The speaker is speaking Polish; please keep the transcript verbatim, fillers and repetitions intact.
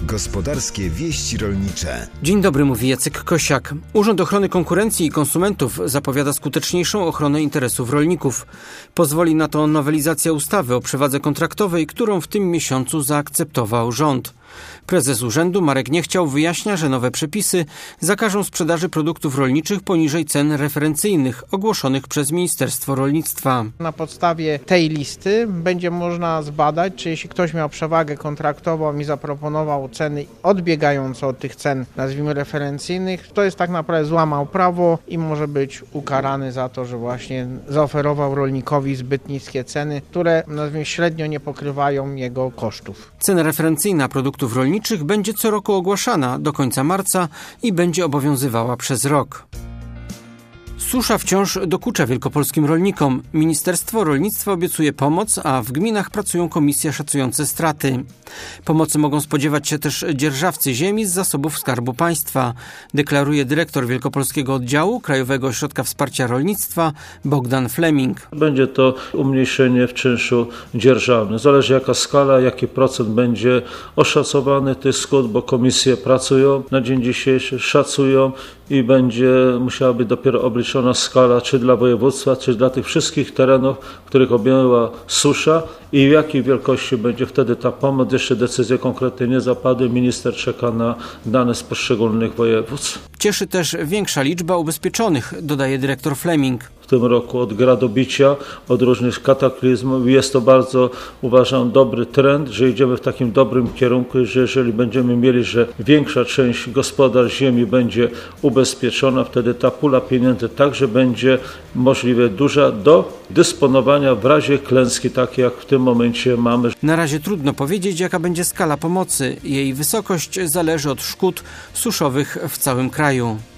Gospodarskie wieści rolnicze. Dzień dobry, mówi Jacek Kosiak. Urząd Ochrony Konkurencji i Konsumentów zapowiada skuteczniejszą ochronę interesów rolników. Pozwoli na to nowelizacja ustawy o przewadze kontraktowej, którą w tym miesiącu zaakceptował rząd. Prezes urzędu Marek Niechciał wyjaśnia, że nowe przepisy zakażą sprzedaży produktów rolniczych poniżej cen referencyjnych ogłoszonych przez Ministerstwo Rolnictwa. Na podstawie tej listy będzie można zbadać, czy jeśli ktoś miał przewagę kontraktową i zaproponował ceny odbiegające od tych cen, nazwijmy referencyjnych, to jest tak naprawdę złamał prawo i może być ukarany za to, że właśnie zaoferował rolnikowi zbyt niskie ceny, które nazwijmy średnio nie pokrywają jego kosztów. Cena referencyjna produktów rolniczych będzie co roku ogłaszana do końca marca i będzie obowiązywała przez rok. Susza wciąż dokucza wielkopolskim rolnikom. Ministerstwo Rolnictwa obiecuje pomoc, a w gminach pracują komisje szacujące straty. Pomocy mogą spodziewać się też dzierżawcy ziemi z zasobów Skarbu Państwa, deklaruje dyrektor Wielkopolskiego Oddziału Krajowego Ośrodka Wsparcia Rolnictwa Bogdan Fleming. Będzie to umniejszenie w czynszu dzierżawnym. Zależy jaka skala, jaki procent będzie oszacowany tych szkód, bo komisje pracują na dzień dzisiejszy, szacują i będzie musiała być dopiero obliczona skala, czy dla województwa, czy dla tych wszystkich terenów, których objęła susza i w jakiej wielkości będzie wtedy ta pomoc. Jeszcze decyzje konkretnie nie zapadły. Minister czeka na dane z poszczególnych województw. Cieszy też większa liczba ubezpieczonych, dodaje dyrektor Fleming. W tym roku od gradobicia, od różnych kataklizmów. Jest to bardzo, uważam, dobry trend, że idziemy w takim dobrym kierunku, że jeżeli będziemy mieli, że większa część gospodarstw ziemi będzie ubezpieczona, wtedy ta pula pieniędzy także będzie możliwie duża do dysponowania w razie klęski, takiej jak w tym momencie mamy. Na razie trudno powiedzieć, jaka będzie skala pomocy. Jej wysokość zależy od szkód suszowych w całym kraju.